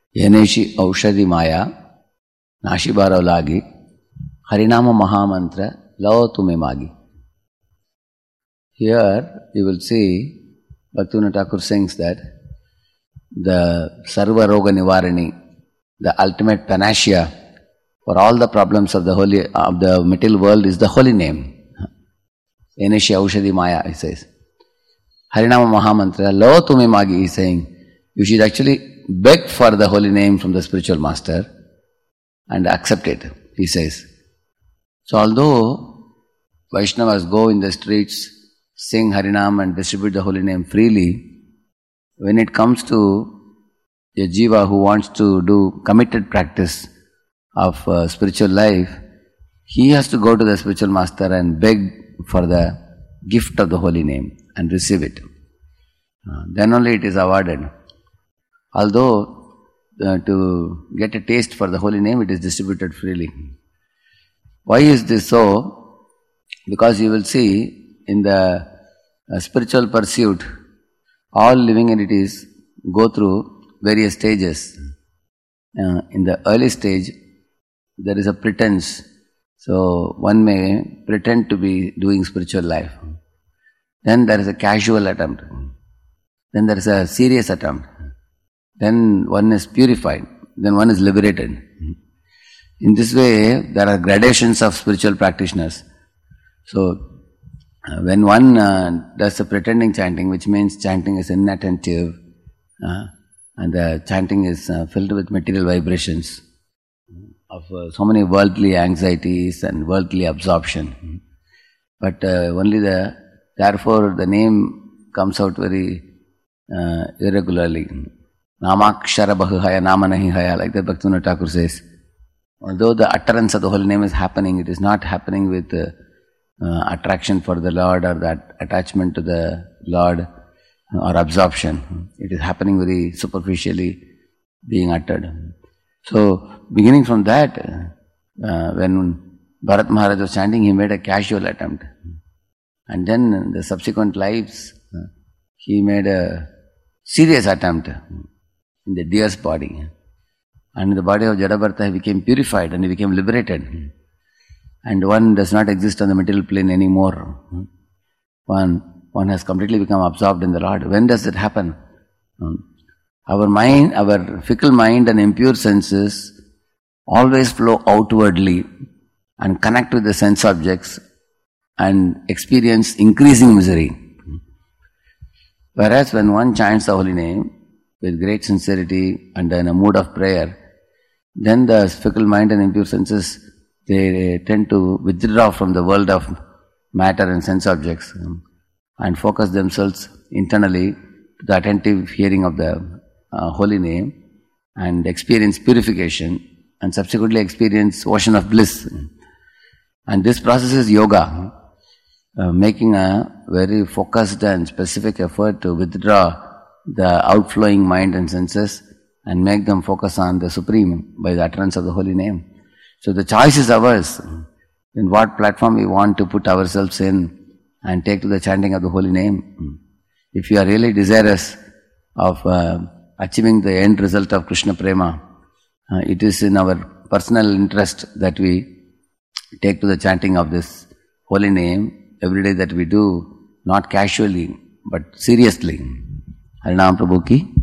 Yeneshi Aushadhi Maya, Nashibaravlagi, Harinama Mahamantra, Lao Tume Magi. Here you will see Bhaktivinoda Thakur sings that the Sarva Roga Nivarani, the ultimate panacea for all the problems of the material world is the holy name. Yeneshi Aushadhi Maya, he says. Harinama Mahamantra, Lao Tume Magi, he is saying, you should actually beg for the holy name from the spiritual master and accept it, he says. So although Vaishnavas go in the streets, sing Harinam and distribute the holy name freely, when it comes to a jiva who wants to do committed practice of spiritual life, he has to go to the spiritual master and beg for the gift of the holy name and receive it. Then only it is awarded. Although to get a taste for the holy name, it is distributed freely. Why is this so? Because you will see in the spiritual pursuit, all living entities go through various stages. In the early stage, there is a pretense. So one may pretend to be doing spiritual life. Then there is a casual attempt. Then there is a serious attempt. Then one is purified. Then one is liberated. In this way, there are gradations of spiritual practitioners. So, when one does a pretending chanting, which means chanting is inattentive, and the chanting is filled with material vibrations of so many worldly anxieties and worldly absorption. But therefore the name comes out very irregularly. Namakshara bahahaya namanahi haya, like that Bhaktivinoda Thakur says. Although the utterance of the holy name is happening, it is not happening with attraction for the Lord or that attachment to the Lord or absorption. It is happening very superficially, being uttered. So, beginning from that, when Bharat Maharaj was chanting, he made a casual attempt. And then in the subsequent lives, he made a serious attempt in the deer's body. And in the body of Jadabharta, he became purified and he became liberated. And one does not exist on the material plane anymore. One has completely become absorbed in the Lord. When does that happen? Our mind, our fickle mind and impure senses always flow outwardly and connect with the sense objects and experience increasing misery. Whereas when one chants the holy name with great sincerity and in a mood of prayer, then the fickle mind and impure senses, they tend to withdraw from the world of matter and sense objects and focus themselves internally to the attentive hearing of the holy name and experience purification and subsequently experience ocean of bliss. And this process is yoga, making a very focused and specific effort to withdraw the outflowing mind and senses and make them focus on the Supreme by the utterance of the holy name. So the choice is ours, in what platform we want to put ourselves in and take to the chanting of the holy name. If you are really desirous of achieving the end result of Krishna Prema, it is in our personal interest that we take to the chanting of this holy name every day that we do, not casually, but seriously. Harinam Prabhu ki